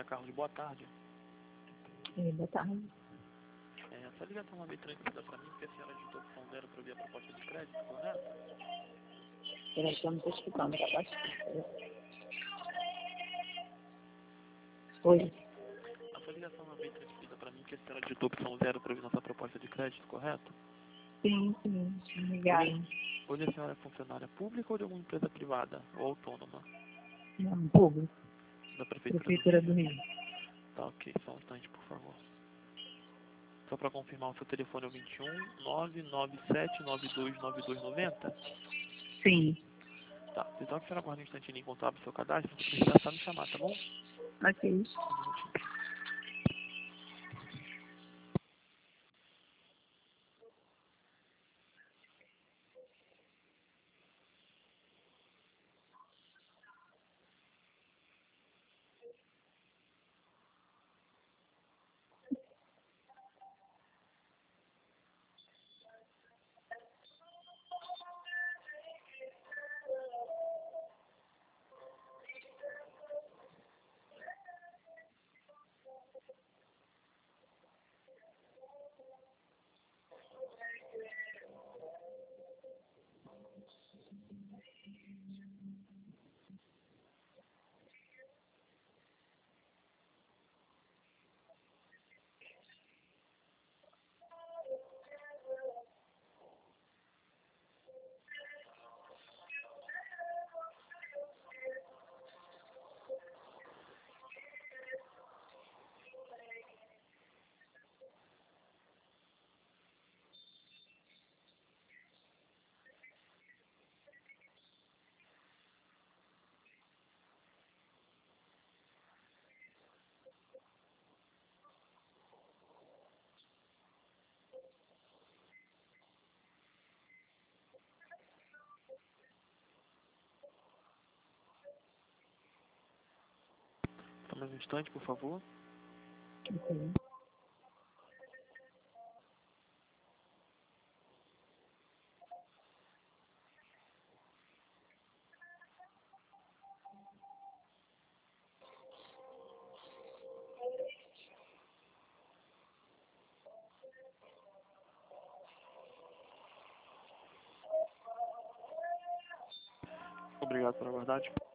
José Carlos, boa tarde. Boa tarde. Essa ligação uma vez transmitida para mim, porque a senhora digitou opção 0 para ver a proposta de crédito, correto? Peraí, que eu não estou escutando, tá baixo. Oi. Essa ligação uma vez transmitida para mim, que a senhora digitou opção 0 para ver nossa proposta de crédito, correto? Sim, obrigada. Hoje a senhora é funcionária pública ou de alguma empresa privada ou autônoma? Não, público. Da Prefeitura Prefeitura do do Rio? Rio. Tá, ok. Só um instante, por favor. Só para confirmar, o seu telefone é o 21 997 929290? Sim. Tá. Então a senhora aguarda um instantinho enquanto abre o seu cadastro, se precisar só me chamar, tá bom? Ok. Um minutinho. Só mais um instante, por favor. Ok. Obrigado pela aguardar.